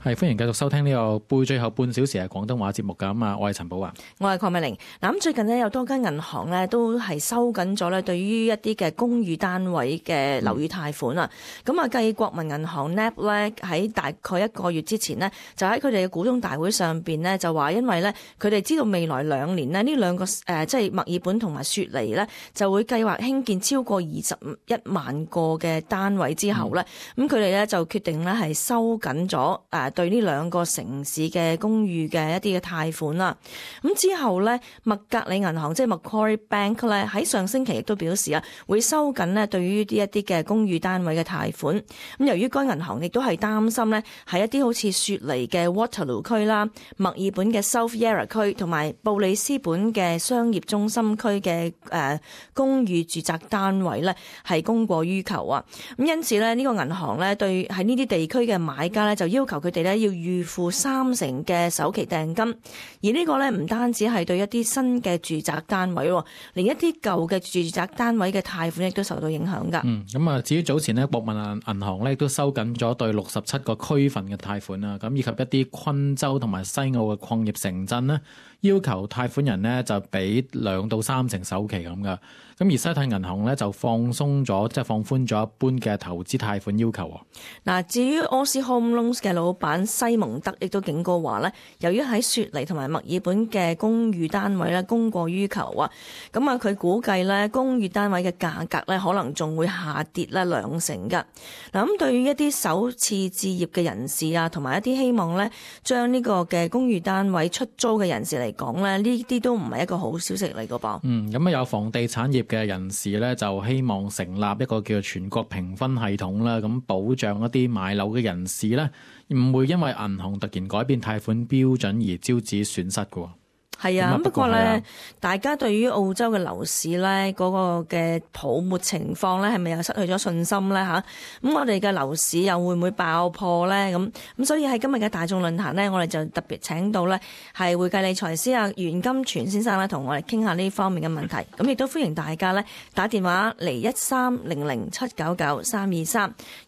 係，歡迎繼續收聽呢個背最後半小時嘅廣東話節目㗎。咁啊，我係陳寶華， 我係鄺美玲。嗱，咁最近呢，有多間銀行咧都係收緊咗咧對於一啲嘅公寓單位嘅樓宇貸款啊。咁啊，繼國民銀行 NAB 咧喺大概一個月之前呢，就喺佢哋嘅股東大會上邊呢，就話因為咧佢哋知道未來2年呢，呢兩個即係墨爾本同埋雪梨咧就會計劃興建超過21萬個嘅單位之後咧，咁佢哋咧就決定咧係收緊咗對呢兩個城市嘅公寓嘅一啲嘅貸款啦。咁之後咧，麥格里銀行即係 Macquarie Bank 咧喺上星期亦都表示啊，會收緊咧對於一啲嘅公寓單位嘅貸款。咁由於該銀行亦都係擔心咧，喺一啲好似雪梨嘅 Waterloo 區啦、墨爾本嘅 South Yarra 區同埋布里斯本嘅商業中心區嘅公寓住宅單位咧係供過於求啊。咁因此咧，呢個銀行咧對喺呢啲地區嘅買家咧就要求佢哋咧要預付30%嘅首期訂金，而呢個咧唔單止係對一啲新嘅住宅單位，連一啲舊嘅住宅單位嘅貸款亦都受到影響㗎。 咁啊，至於早前呢，國民銀行咧都收緊咗對67個區份嘅貸款啦，咁以及一啲昆州同埋西澳嘅礦業城鎮呢，要求貸款人呢就俾2到3成首期咁噶。咁而西太銀行咧就放寬咗一般嘅投資貸款要求。 嗱，至於 Aussie Home Loans 嘅老闆西蒙德亦都警告話咧，由於喺雪梨同埋墨爾本嘅公寓單位咧供過於求啊，咁啊佢估計咧公寓單位嘅價格咧可能仲會下跌咧2成㗎。嗱，咁對於一啲首次置業嘅人士啊，同埋一啲希望咧將呢個嘅公寓單位出租嘅人士嚟講咧，呢啲都唔係一個好消息嚟㗎噃。 咁啊有房地產業嘅人士咧就希望成立一個叫做全國評分系統啦，咁保障一啲買樓嘅人士咧唔會因為銀行突然改變貸款標準而招致損失㗎。 係啊，不過咧，大家對於澳洲嘅樓市咧嗰個嘅泡沫情況咧，係咪又失去咗信心咧嚇？咁我哋嘅樓市又會唔會爆破咧？咁所以喺今日嘅大眾論壇咧，我哋就特別請到咧係會計理財師啊袁金泉先生咧，同我哋傾下呢方面嘅問題。咁亦都歡迎大家咧打電話嚟1300799323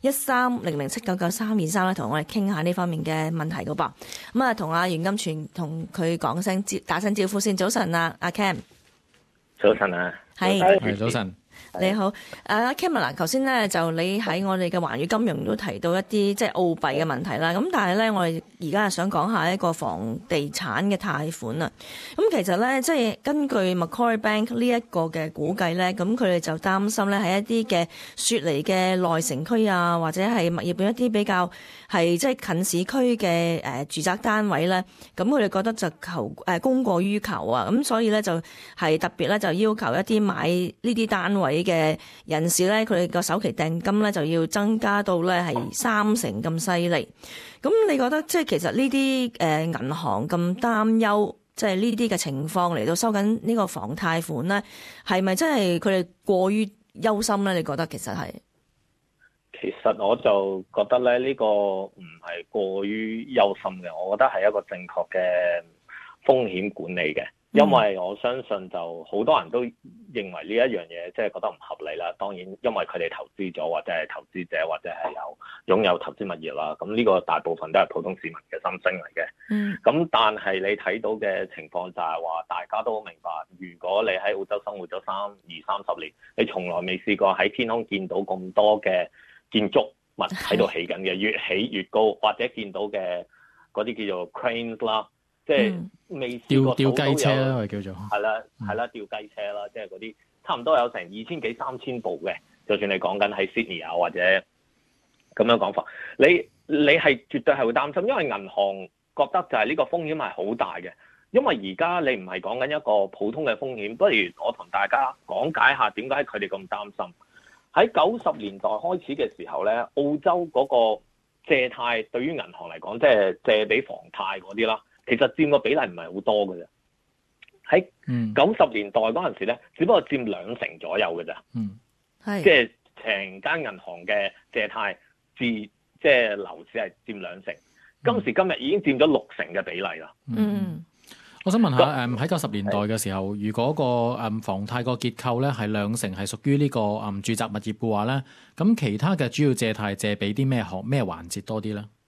1300799323咧，同我哋傾下呢方面嘅問題㗎噃。咁啊，同阿袁金泉同佢講聲打聲招呼先。早晨啊，阿 Cam。 早晨啊， 係早晨。 你好，阿 Cam 嗱，頭先咧就你喺我哋嘅環宇金融都提到一啲即係澳幣嘅問題啦。咁但係咧，我哋而家係想講下一個房地產嘅貸款啊。咁其實咧，即係根據 Macquarie Bank 呢一個嘅估計咧，咁佢哋就擔心咧喺一啲嘅雪梨嘅內城區啊，或者係墨爾本一啲比較係即係近市區嘅住宅單位咧，咁佢哋覺得就供過於求啊。咁所以咧就係特別咧就要求一啲買呢啲單位嘅人士咧，佢哋個首期訂金咧就要增加到咧係3成咁犀利。咁你覺得即係其實呢啲銀行咁擔憂，即係呢啲嘅情況嚟到收緊呢個房貸款咧，係咪真係佢哋過於憂心咧？你覺得其實係？ 其實我就覺得咧，呢個唔係過於憂心嘅，我覺得係一個正確嘅風險管理嘅。因為我相信就好多人都認為呢一樣嘢即係覺得唔合理啦。當然因為佢哋投資咗，或者係投資者，或者係擁有投資物業啦。咁呢個大部分都係普通市民嘅心聲嚟嘅。咁但係你睇到嘅情況就係話，大家都明白，如果你喺澳洲生活咗20-30年，你從來未試過喺天空見到咁多嘅建築物喺度起緊嘅，越起越高，或者見到嘅嗰啲叫做 cranes 啦。即係未試過吊雞車啦，我哋叫做係啦，吊雞車啦，即係嗰啲差唔多有成2000幾3000部嘅。就算你講緊喺 Sydney 啊，或者咁樣講法，你係絕對係會擔心，因為銀行覺得就係呢個風險係好大嘅。因為而家你唔係講緊一個普通嘅風險，不如我同大家講解下點解佢哋咁擔心。喺90年代開始嘅時候咧，澳洲嗰個借貸對於銀行嚟講，即係借俾房貸嗰啲啦。其實佔個比例唔係好多嘅啫，喺90年代嗰陣時咧，只不過佔2成左右嘅咋，即係成間銀行嘅借貸即係樓市係佔2成，今時今日已經佔咗6成嘅比例啦。 我想問下，喺90年代嘅時候，如果個房貸個結構咧係2成係屬於呢個住宅物業嘅話咧，咁其他嘅主要借貸借俾啲咩環節多啲咧？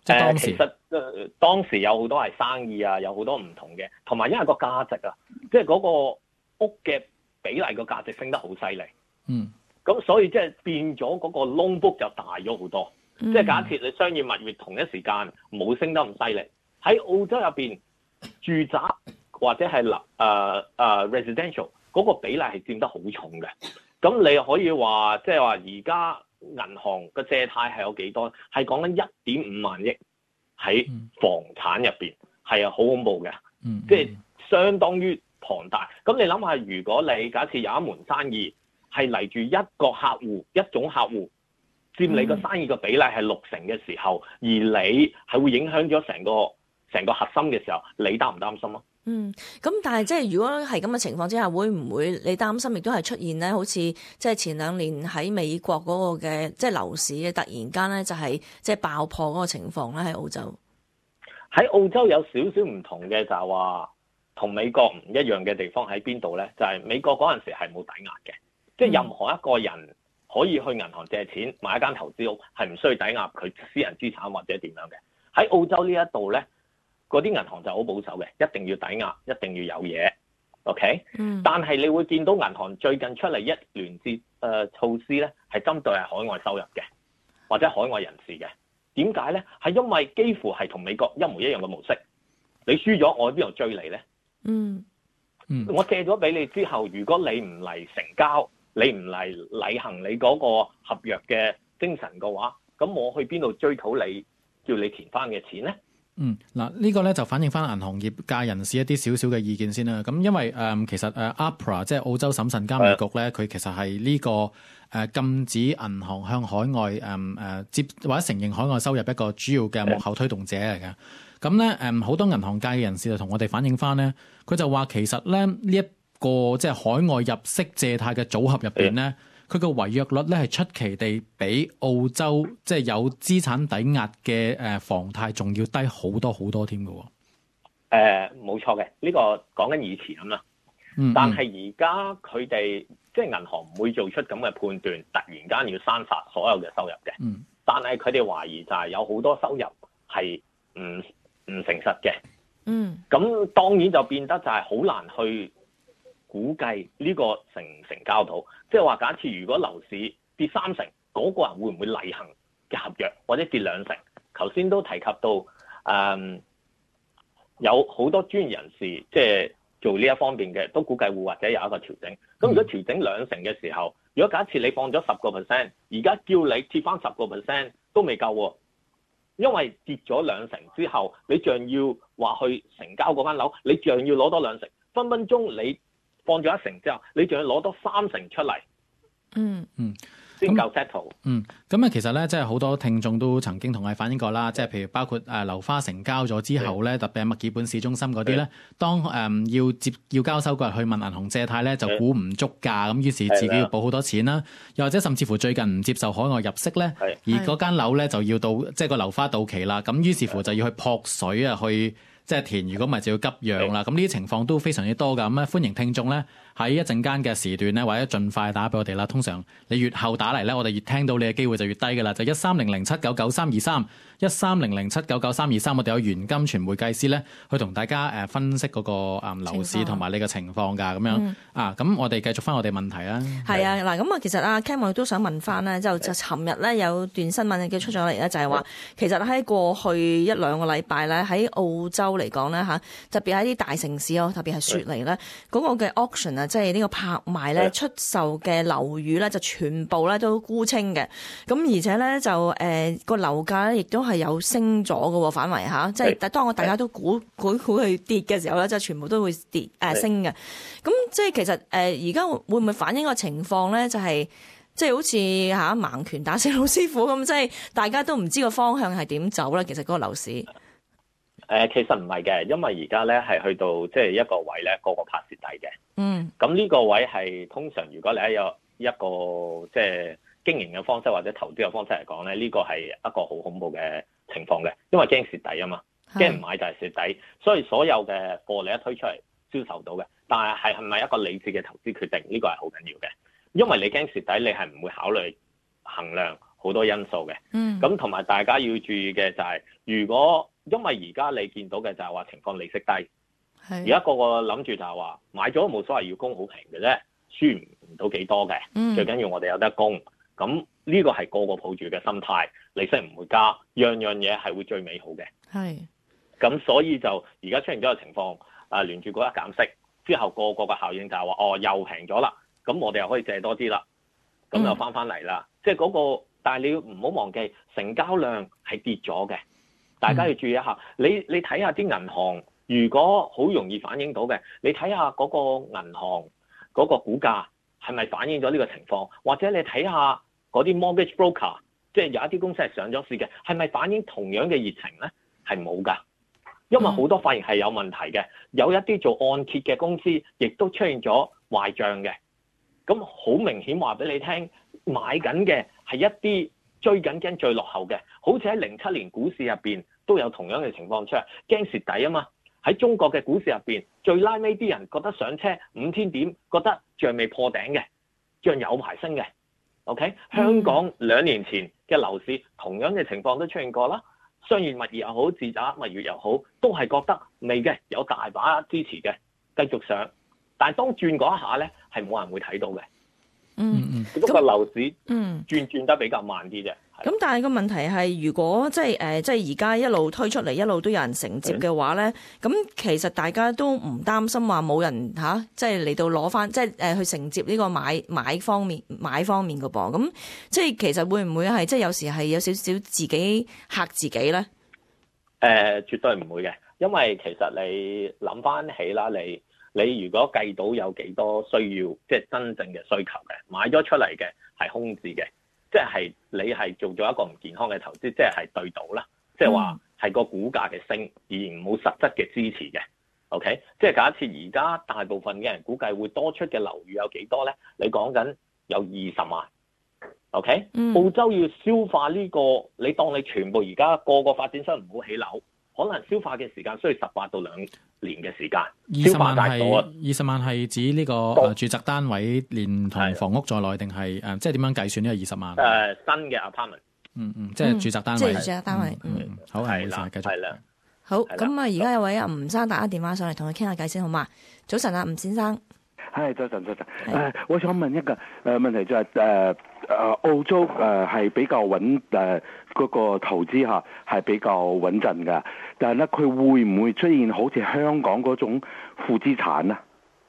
即係當時其實當時有好多係生意啊，有好多唔同嘅，同埋因為個價值啊，即係嗰個屋嘅比例個價值升得好犀利。咁所以即係變咗嗰個 loan book 就大咗好多。即係假設你商業物業同一時間冇升得咁犀利，喺澳洲入邊住宅或者係residential 嗰個比例係佔得好重嘅。咁你可以話即係話而家銀行嘅借貸係有幾多？係講緊1.5萬億喺房產入邊，係啊，好恐怖嘅。即係相當於龐大。咁你諗下，如果你假設有一門生意係嚟住一個客戶一種客戶佔你個生意嘅比例係60%嘅時候，而你係會影響咗成個核心嘅時候，你擔唔擔心啊？ 咁但係即係如果係咁嘅情況之下，會唔會你擔心亦都係出現咧？好似即係前2年喺美國嗰個嘅即係樓市嘅突然間咧就係即係爆破嗰個情況咧喺澳洲。 喺澳洲有少少唔同嘅就係話同美國唔一樣嘅地方喺邊度咧？就係美國嗰陣時係冇抵押嘅，即係任何一個人可以去銀行借錢買一間投資屋，係唔需要抵押佢私人資產或者點樣嘅。喺澳洲呢一度咧，嗰啲銀行就好保守嘅，一定要抵押，一定要有嘢。OK，但係你會見到銀行最近出嚟一連措施咧，係針對係海外收入嘅或者海外人士嘅。點解咧？係因為幾乎係同美國一模一樣嘅模式。你輸咗，我喺邊度追你咧？我借咗俾你之後，如果你唔嚟成交，你唔嚟履行你嗰個合約嘅精神嘅話，咁我去邊度追討你叫你填翻嘅錢咧？ 嗱，呢個咧就反映翻銀行業界人士一啲少少嘅意見先啦。咁因為其實APRA 即係澳洲審慎監理局咧，佢其實係呢個禁止銀行向海外接或者承認海外收入一個主要嘅幕後推動者嚟嘅。咁咧好多銀行界嘅人士就同我哋反映翻咧，佢就話其實咧呢一個即係海外入息借貸嘅組合入邊咧，佢個違約率咧係出奇地比澳洲即係有資產抵押嘅房貸仲要低好多好多添嘅喎。 冇錯嘅，呢個講緊以前咁啦。但係而家佢哋即係銀行唔會做出咁嘅判斷，突然間要刪殺所有嘅收入嘅。但係佢哋懷疑就係有好多收入係唔誠實嘅。咁當然就變得就係好難去估計呢個成唔成交到，即係話假設如果樓市跌30%，嗰個人會唔會履行嘅合約，或者跌2成？頭先都提及到有好多專業人士即係做呢一方面嘅，都估計會或者有一個調整。咁如果調整2成嘅時候，如果假設你放咗10%，而家叫你貼翻10%都未夠喎，因為跌咗2成之後，你仲要話去成交嗰間樓，你仲要攞多2成，分分鐘你放咗1成之後，你仲要攞多3成出嚟，先夠 settle。 咁其實咧，即係好多聽眾都曾經同我哋反映過啦，即係譬如包括樓花成交咗之後咧，特別係墨爾本市中心嗰啲咧，當要交收嗰日去問銀行借貸咧，就估唔足價，咁於是自己要補好多錢啦，又或者甚至乎最近唔接受海外入息咧，而嗰間樓咧就要到即係個樓花到期啦，咁於是乎就要去撲水啊，去即係填，如果唔係就要急讓啦。咁呢啲情況都非常之多㗎。咁咧歡迎聽眾咧喺一陣間嘅時段咧，或者盡快打俾我哋啦。通常你越後打嚟咧，我哋越聽到你嘅機會就越低㗎啦。就1300799323 1300799323，我哋有袁金泉會計師咧去同大家分析嗰個樓市同埋你嘅情況㗎。咁樣咁我哋繼續翻我哋問題啦。 係啊，嗱咁其實阿 Cam 我都想問翻咧，就尋日咧有段新聞嘅出咗嚟咧，就係話其實喺過去1-2個禮拜咧喺澳洲嚟講咧嚇，特別喺啲大城市特別係雪梨咧嗰個嘅 auction 啊，即係呢個拍賣咧出售嘅樓宇咧就全部咧都沽清嘅。咁而且咧就個樓價咧亦都係有升咗嘅喎，反為嚇，即係當大家都估佢跌嘅時候咧，就全部都會升嘅。咁即係其實而家會唔會反映個情況咧？就係即係好似盲拳打死老師傅咁，即係大家都唔知個方向係點走咧。其實嗰個樓市。 其實唔係嘅，因為而家咧係去到即係一個位咧，個拍蝕底嘅。咁呢個位係通常如果你有一個即係經營嘅方式或者投資嘅方式嚟講咧，呢個係一個好恐怖嘅情況嘅，因為驚蝕底啊嘛，驚唔買就係蝕底，所以所有嘅貨你一推出嚟銷售到嘅，但係咪一個理智嘅投資決定？呢個係好緊要嘅，因為你驚蝕底，你係唔會考慮衡量好多因素嘅。咁同埋大家要注意嘅就係，如果因為而家你見到嘅就係話情況利息低，而家個個諗住就係話買咗冇所謂，要供好平嘅啫，輸唔到幾多嘅，最緊要我哋有得供。咁呢個係個個抱住嘅心態，利息唔會加，樣樣嘢係會最美好嘅。咁所以就而家出現咗個情況，聯儲局一減息之後，個個嘅效應就係話又平咗啦，咁我哋又可以借多啲啦，咁又翻嚟啦。即係嗰個，但係你要唔好忘記成交量係跌咗嘅，大家要注意一下。你睇下啲銀行，如果好容易反映到嘅，你睇下嗰個銀行嗰個股價係咪反映咗呢個情況，或者你睇下嗰啲 mortgage broker， 即係有一啲公司係上咗市嘅，係咪反映同樣嘅熱情咧？係冇㗎。因為好多發現係有問題嘅，有一啲做按揭嘅公司亦都出現咗壞帳嘅，咁好明顯話俾你聽，買緊嘅係一啲追緊驚最落後嘅，好似喺07年股市入邊都有同樣嘅情況出嚟，驚蝕底啊嘛。喺中國嘅股市入邊，最拉尾啲人覺得上車5千點，覺得像未破頂嘅，像有排升嘅。OK， 香港2年前嘅樓市同樣嘅情況都出現過啦。商業物業又好，住宅物業又好，都係覺得未嘅，有大把支持嘅，繼續上。但係當轉嗰一下咧，係冇人會睇到嘅。只不過樓市轉得比較慢啲啫。 咁但係個問題係，如果即係而家一路推出嚟，一路都有人承接嘅話咧，咁其實大家都唔擔心話冇人即係嚟到攞翻，即係去承接呢個買方面嘅噃。咁即係其實會唔會係即係有時係有少少自己嚇自己咧？ 絕對唔會嘅，因為其實你諗翻起啦，你如果計到有幾多需要，即係真正嘅需求嘅，買咗出嚟嘅係空置嘅。即係你係做咗一個唔健康嘅投資，即係對賭啦，即係話係個股價嘅升，而冇實質嘅支持嘅。OK， 即係假設而家大部分嘅人估計會多出嘅樓宇有幾多咧？你講緊有20萬。OK，澳洲要消化呢個，你當你全部而家個發展商唔好起樓，可能消化嘅時間需要18到2年嘅時間。 20萬係指呢個住宅單位連同房屋在內，定係即係點樣計算呢個20萬？ 新嘅 apartment， 即係住宅單位。 即係住宅單位。 好，係啦，繼續。 係啦。 好，咁而家有位吳生打電話上嚟同佢傾下偈先，好嘛？早晨啊，吳先生。 係早晨。我想問一個問題就係澳洲係比較穩嗰個投資下係比較穩陣㗎，但係咧佢會唔會出現好似香港嗰種負資產啊？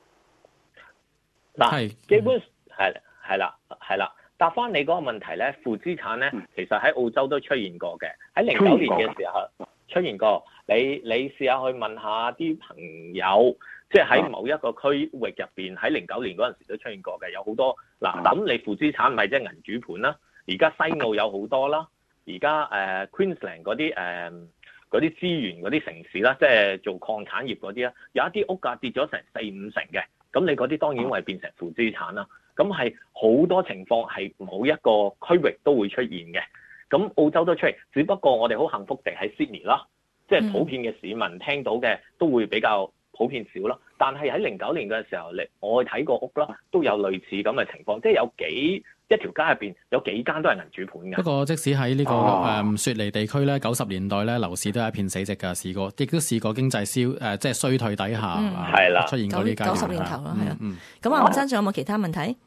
嗱，基本係啦。答翻你嗰個問題咧，負資產咧，其實喺澳洲都出現過嘅，喺09年嘅時候出現過。你試下去問下啲朋友，即係喺某一個區域入邊，喺09年嗰陣時都出現過嘅，有好多嗱。咁你負資產咪即係銀主盤啦？而家西澳有好多啦，而家Queensland 嗰啲資源嗰啲城市啦，即係做礦產業嗰啲啦，有一啲屋價跌咗成4-5成嘅，咁你嗰啲當然會變成負資產啦。咁係好多情況係某一個區域都會出現嘅，咁澳洲都出現，只不過我哋好幸福地喺 Sydney 啦。即係普遍嘅市民聽到嘅都會比較普遍少咯，但係喺09年嘅時候，我去睇過屋啦，都有類似咁嘅情況，即係有一條街入邊有幾間都係銀主盤嘅。 不過即使喺呢個雪梨地區咧，90年代咧樓市都係一片死寂㗎，亦都試過經濟即係衰退底下， 係啦， 出現過呢階段。 90年頭啦，係啦。咁啊，吳生仲有冇其他問題？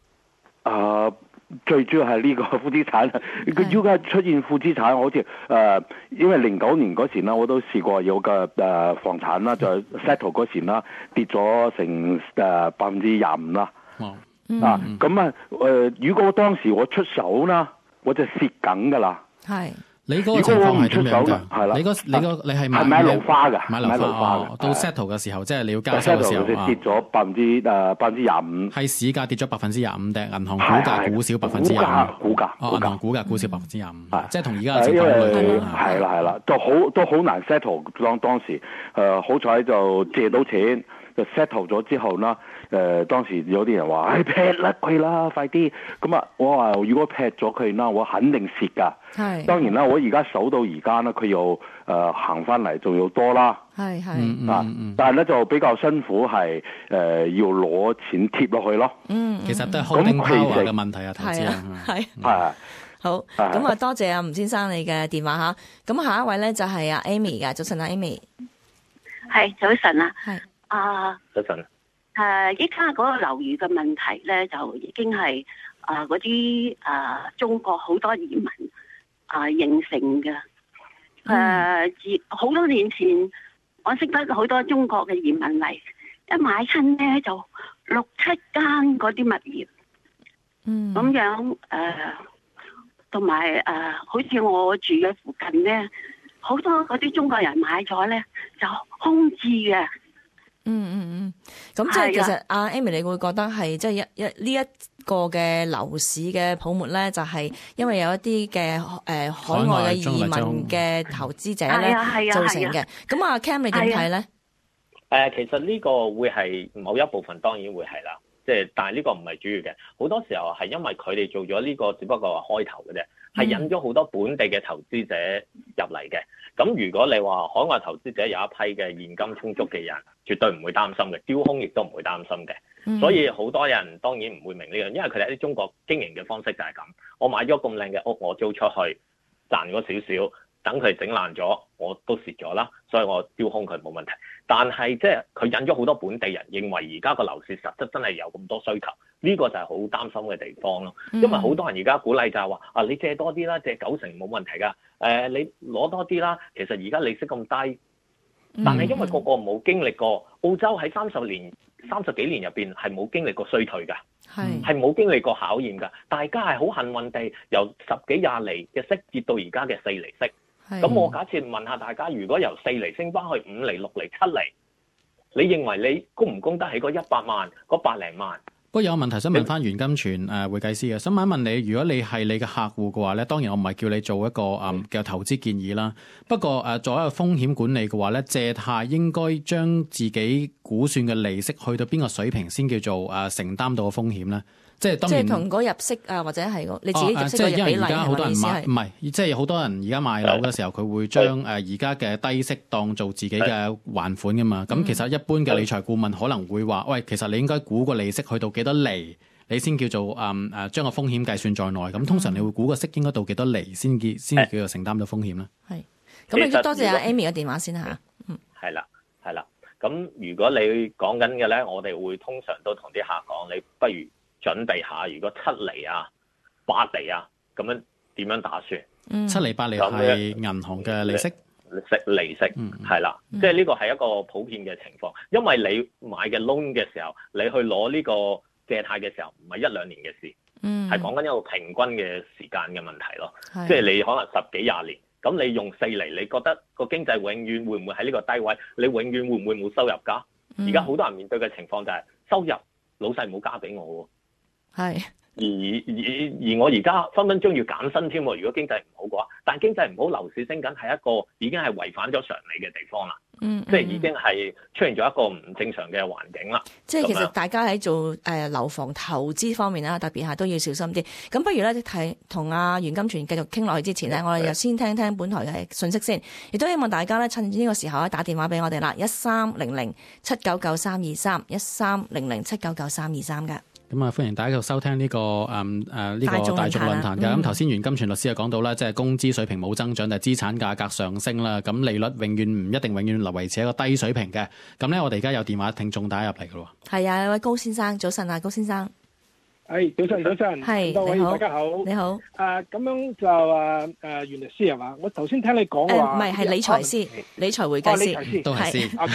最主要係呢個負資產，佢而家出現負資產，好似因為09年嗰時啦，我都試過有個房產啦，就 settle 嗰時啦，跌咗成25%啦。咁如果當時我出手啦，我就蝕緊㗎啦。 係。 你嗰個情況係點樣㗎？ 係啦， 你係買樓花㗎， 買樓花到 settle 嘅時候，即係你要交收嘅時候跌咗25%， 係市價跌咗25%定銀行股價股少25%？ 股價銀行股價股少25%，即係同而家嘅情況類似。 係啦，都好難 settle。當時好彩就借到錢。就 settle 咗之後啦，當時有啲人話：劈甩佢啦，快啲！咁啊，我話如果劈咗佢啦，我肯定蝕㗎。係。當然啦，我而家守到而家啦，佢又行翻嚟仲要多啦。係。但係咧就比較辛苦係要攞錢貼落去咯。 其實都係 holding power 嘅問題啊，投資人。 係。 好，咁啊多謝阿吳先生你嘅電話嚇。咁下一位咧就係阿 Amy 嘅，早晨啊 Amy。 係早晨啊， 係早晨。 依家嗰個樓宇嘅問題咧，就已經係嗰啲中國好多移民形成嘅。好多年前，我識得好多中國嘅移民嚟，一買親咧就6、7間嗰啲物業，咁樣同埋好似我住嘅附近咧，好多嗰啲中國人買咗咧就空置嘅。 咁即係其實阿 Amy 你會覺得係即係呢一個嘅樓市嘅泡沫咧，就係因為有一啲嘅海外嘅移民嘅投資者咧造成嘅。咁阿 Cam 你點睇咧？ 其實呢個會係某一部分，當然會係啦。即係，但係呢個唔係主要嘅。好多時候係因為佢哋做咗呢個，只不過係開頭嘅啫，係引咗好多本地嘅投資者入嚟嘅。咁如果你話海外投資者有一批嘅現金充足嘅人，絕對唔會擔心嘅，丟空亦都唔會擔心嘅。所以好多人當然唔會明呢樣，因為佢哋喺中國經營嘅方式就係咁。我買咗咁靚嘅屋，我租出去賺咗少少，等佢整爛咗，我都蝕咗啦，所以我丟空佢冇問題。但係即係佢引咗好多本地人認為而家個樓市實質真係有咁多需求，呢個就係好擔心嘅地方咯。因為好多人而家鼓勵就係話你借多啲啦，借90%冇問題㗎。你攞多啲啦，其實而家利息咁低，但係因為個個冇經歷過，澳洲喺30幾年入邊係冇經歷過衰退㗎，係冇經歷過考驗㗎。大家係好幸運地由10幾20厘嘅息跌到而家嘅4厘息。咁我假設問下大家，如果由4厘升翻去5厘、6厘、7厘，你認為你供唔供得起嗰100萬、嗰百零萬？ 不過有個問題想問翻袁金泉會計師嘅，想問一問你，如果你係你嘅客戶嘅話咧，當然我唔係叫你做一個嘅投資建議啦。不過作為一個風險管理嘅話咧，借貸應該將自己估算嘅利息去到邊個水平先叫做承擔到個風險咧？即係同嗰入息或者係你自己入息嘅比例， 即係因為而家好多人買唔係，即係好多人而家買樓嘅時候，佢會將而家嘅低息當做自己嘅還款噶嘛。咁其實一般嘅理財顧問可能會話：喂，其實你應該估個利息去到幾多厘，你先叫做將個風險計算在內。咁通常你會估個息應該到幾多厘先叫做承擔到風險咧？係。 咁你多謝阿 Amy 嘅電話先嚇。 係啦。咁如果你講緊嘅咧，我哋會通常都同啲客講，你不如準備下，如果7厘啊、8厘啊，咁樣點樣打算 ？7厘8厘係銀行嘅利息， 利息係啦，即係呢個係一個普遍嘅情況。因為你買嘅 loan 嘅時候，你去攞呢個借貸嘅時候，唔係1-2年嘅事，係講緊一個平均嘅時間嘅問題咯。即係你可能10幾20年，咁你用4厘，你覺得個經濟永遠會唔會喺呢個低位？你永遠會唔會冇收入㗎？而家好多人面對嘅情況就係收入老細冇加俾我喎。 係， 而我而家分分鐘要減薪添喎。如果經濟唔好嘅話，但經濟唔好，樓市升緊係一個已經係違反咗常理嘅地方啦。即係已經係出現咗一個唔正常嘅環境啦。 即係其實大家喺做樓房投資方面啦，特別係都要小心啲。咁不如咧睇同阿袁金泉繼續傾落去之前呢，我哋就先聽聽本台嘅信息先。亦都希望大家咧趁呢個時候咧打電話俾我哋啦，1300-799-323，1300-799-323嘅。 咁啊，歡迎大家繼續收聽呢個大眾論壇嘅。咁頭先袁金泉律師就講到啦，即係工資水平冇增長，但係資產價格上升啦。咁利率永遠唔一定永遠維持一個低水平嘅。咁咧，我哋而家有電話聽眾打入嚟嘅喎。 係啊，有位高先生，早晨啊，高先生。 早晨， 係， 各位大家好。 你好。 咁樣就袁律師係嘛？我頭先聽你講話， 唔係，係理財師、理財會計師， 都係師。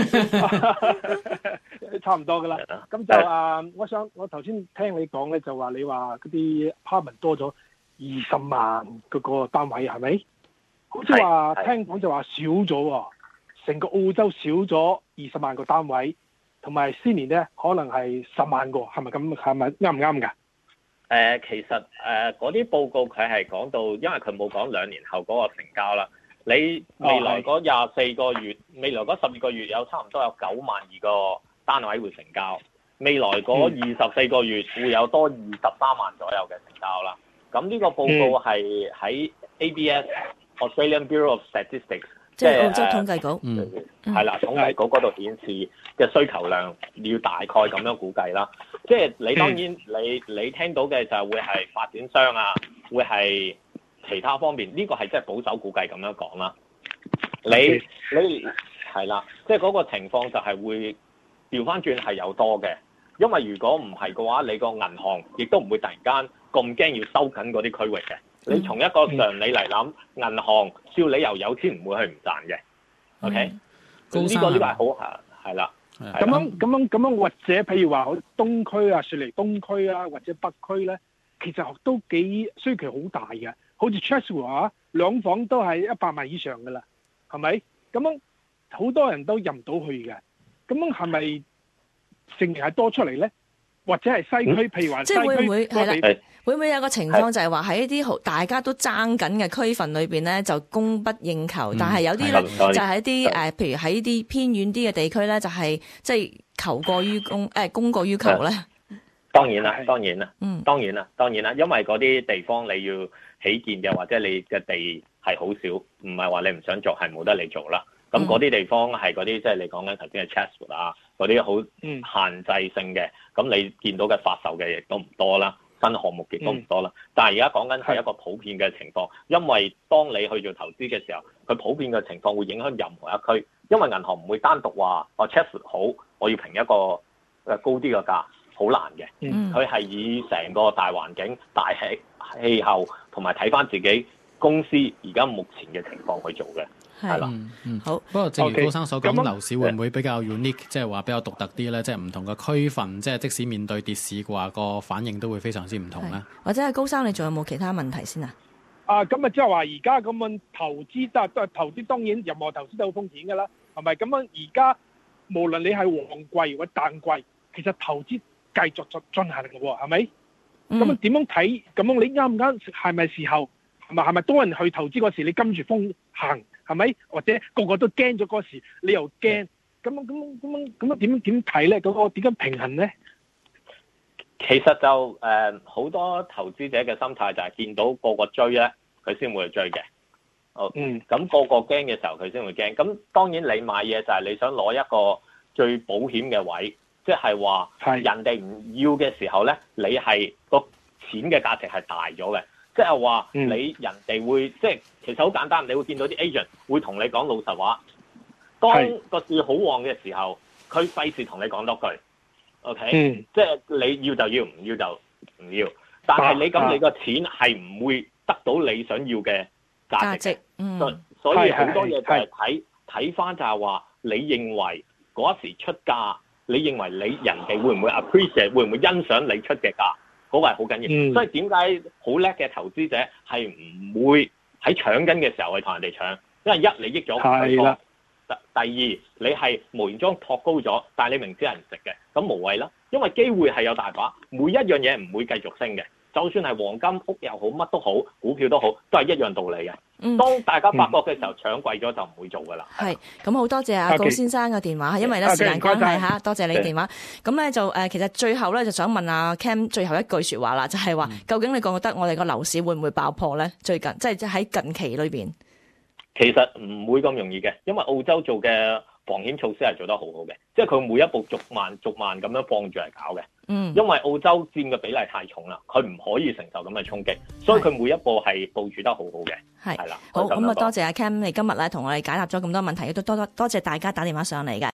OK，差唔多噶啦。咁就我頭先聽你講咧，就話你話嗰啲 apartment 多咗20萬嗰個單位係咪？好似話聽講就話少咗喎，成個澳洲少咗20萬個單位。同埋先年咧，可能係10萬個，係咪咁？係咪啱唔啱㗎？ 其實嗰啲報告佢係講到，因為佢冇講2年後嗰個成交啦。你未來嗰24個月，未來嗰12個月有差唔多有9萬2個單位會成交。未來嗰24個月會有多23萬左右嘅成交啦。咁呢個報告係喺 ABS Australian Bureau of Statistics。 即係澳洲統計局， 係啦，統計局嗰度顯示嘅需求量要大概咁樣估計啦。 即係你當然你聽到嘅就會係發展商啊，會係其他方面，呢個係即係保守估計咁樣講啦。你係啦，即係嗰個情況就係會調翻轉係有多嘅，因為如果唔係嘅話，你個銀行亦都唔會突然間咁驚要收緊嗰啲區域嘅。你從一個常理嚟諗，銀行照理由有錢唔會去唔賺嘅。OK，呢個係好係啦。 咁樣，或者譬如話東區啊、雪梨東區啊，或者北區咧，其實都幾需求好大嘅。好似 Chatswood 啊，兩房都係100萬以上噶啦，係咪？咁樣好多人都入唔到去嘅。咁樣係咪成日係多出嚟咧？或者係西區，譬如話西區， 即係會唔會係啦？會唔會有個情況就係話喺一啲大家都爭緊嘅區份裏邊咧，就供不應求，但係有啲咧就係一啲譬如喺啲偏遠啲嘅地區咧，就係即係求過於供過於求咧。 當然啦，因為嗰啲地方你要起建嘅，或者你嘅地係好少，唔係話你唔想做係冇得你做啦。咁嗰啲地方係嗰啲即係你講緊頭先嘅 Chatswood 啊，嗰啲好限制性嘅，咁你見到嘅發售嘅亦都唔多啦，新項目亦都唔多啦。但係而家講緊係一個普遍嘅情況，因為當你去做投資嘅時候，佢普遍嘅情況會影響任何一區，因為銀行唔會單獨話Chatswood 好，我要評一個高啲嘅價，好難嘅。佢係以成個大環境、大氣候同埋睇翻自己公司而家目前嘅情況去做嘅。係啦， 好。 不過正如高生所講，樓市會唔會比較 unique，即係話比較獨特啲咧？即係唔同嘅區份，即係即使面對跌市嘅話，個反應都會非常之唔同咧。 或者係高生，你仲有冇其他問題先啊？ 咁啊，即係話而家咁樣投資都係投資，當然任何投資都有風險㗎啦，係咪？咁樣而家無論你係旺季或者淡季，其實投資繼續進行嘅喎，係咪？咁樣點樣睇？咁樣你啱唔啱？係咪時候？係咪多人去投資嗰時，你跟住風行？係咪？或者個個都驚咗嗰時，你又驚，咁點睇咧？嗰個點樣平衡咧？ 其實就好多投資者嘅心態就係見到個個追咧，佢先會去追嘅。咁個個驚嘅時候，佢先會驚。咁當然你買嘢就係你想攞一個最保險嘅位，即係話人哋唔要嘅時候咧，你係個錢嘅價值係大咗嘅。即係話你人哋會即係其實好簡單，你會見到啲 agent 會同你講老實話。當個市好旺嘅時候，佢費事同你講多句。OK，即係你要就要，唔要就唔要。但係你咁，你個錢係唔會得到你想要嘅價值。所以好多嘢就係睇翻就係話，你認為嗰時出價，你認為你人哋會唔會 appreciate， 會唔會欣賞你出嘅價？嗰個係好緊要，所以點解好叻嘅投資者係唔會喺搶緊嘅時候去同人哋搶？因為一你益咗對方，第二你係無形中托高咗，但係你明知係唔值嘅，咁無謂啦。因為機會係有大把，每一樣嘢唔會繼續升嘅，就算係黃金屋又好，乜都好，股票都好，都係一樣道理嘅。當大家發覺嘅時候，搶貴咗就唔會做噶啦。 係，咁好多謝阿高先生嘅電話，因為咧時間關係嚇，多謝你電話。咁咧就其實最後咧就想問阿 Cam 最後一句説話啦，就係話究竟你覺得我哋個樓市會唔會爆破咧？最近即係喺近期裏邊，其實唔會咁容易嘅，因為澳洲做嘅防險措施係做得好好嘅，即係佢每一步逐慢咁樣放住嚟搞嘅。因為澳洲佔嘅比例太重啦，佢唔可以承受咁嘅衝擊，所以佢每一步係部署得好好嘅。係啦，好，咁啊多謝阿 Cam，你今日咧同我哋解答咗咁多問題，都多謝大家打電話上嚟嘅。